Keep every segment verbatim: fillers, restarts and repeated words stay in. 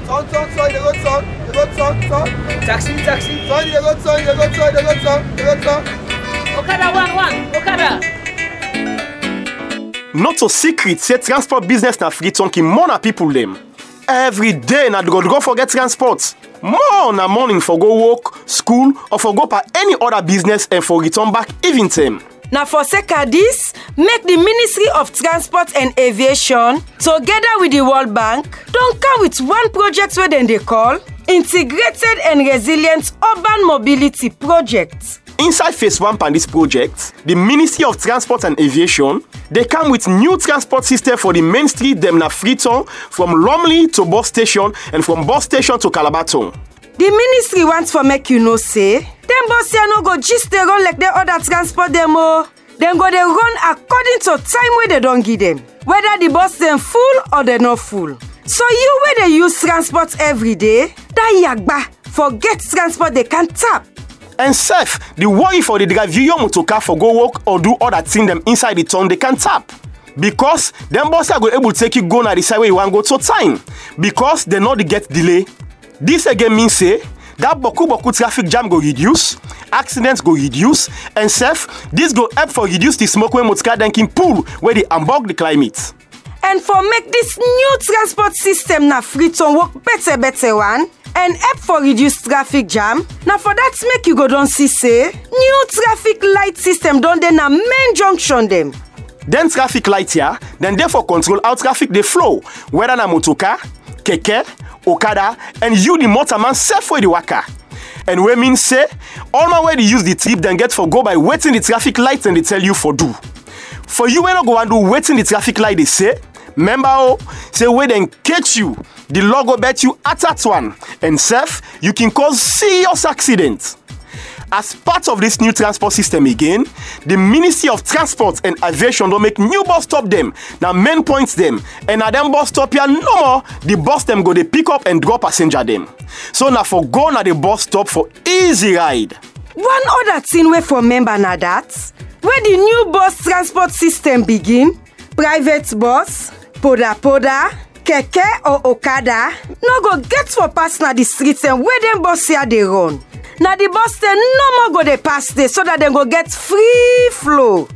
Son, son, son, they go son, they go son, son. Taxi, taxi. Son, they go son, they go son, they go son, they go son. Okada one, one, Okada. Not so secret, say transport business na Freetown ki more na people them. Every day na go go forget transport. More na morning for go work, school, or for go pa any other business and for return back even time. Now for sake of this, make the Ministry of Transport and Aviation, together with the World Bank, don't come with one project where then they call Integrated and Resilient Urban Mobility Project. Inside phase one of this project, the Ministry of Transport and Aviation, they come with new transport system for the main street them na Freetown, from Lumley to bus station and from bus station to Calabar Town. The ministry wants for make you know say, them bus here no go just they run like the other transport them oh. Then go they run according to time where they don't give them. Whether the bus them full or they not full. So you where they use transport every day, that yagba forget transport they can tap. And safe, the worry for the drive you your motorcar for go work or do other thing them inside the town they can tap. Because them bus are go able to take you go na the side where you want go to time. Because they know they get delay. This again means say that boku boku traffic jam go reduce, accidents go reduce, and safe, this go help for reduce the smoke when motorcar then can pull where they unbug the climate. And for make this new transport system na Freetown work better better one, and help for reduce traffic jam, now for that make you go don see say, new traffic light system don dey na main junction them. Then traffic light here, then therefore control how traffic they flow, whether na motorcar, keke, Okada, and you the motorman safe way the waka. And we mean say, all my way they use the trip then get for go by waiting the traffic lights and they tell you for do. For you when not go and do waiting the traffic light they say, remember oh, say wait then catch you, the logo bet you at that one, and safe, you can cause serious accidents. As part of this new transport system again, the Ministry of Transport and Aviation don't make new bus stop them, now main points them, and at them bus stop here no more, the bus them go they pick up and drop passenger them. So now for go na the bus stop for easy ride. One other thing we for member na that, where the new bus transport system begin, private bus, poda poda, keke or Okada, no go get for pass na the streets and where them bus here they run. Now the bus then no more go they pass there so that they go get free flow.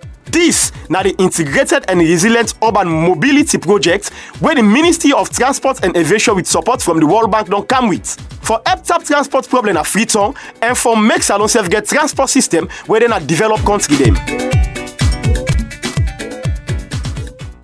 This now the Integrated and Resilient Urban Mobility Project where the Ministry of Transport and Aviation with support from the World Bank don't come with. For help tap transport problem at Freetown and for make Salon Self get transport system where they not develop country them.